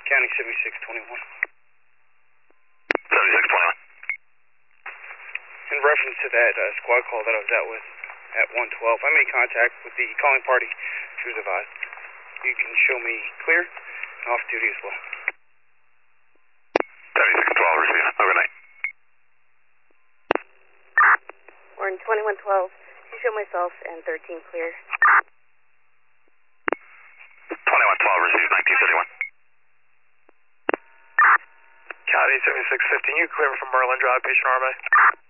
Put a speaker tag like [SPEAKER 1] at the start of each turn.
[SPEAKER 1] County 7621.
[SPEAKER 2] 7621.
[SPEAKER 1] In reference to that squad call that I was out with at 112, I made contact with the calling party. She was advised. You can show me clear and off duty as well.
[SPEAKER 2] 7612, receive. Overnight.
[SPEAKER 3] We're in 2112. You show myself and 13 clear.
[SPEAKER 2] 2112, receive. 1931.
[SPEAKER 4] County 7615, you clear from Merlin Drive, patient RMA.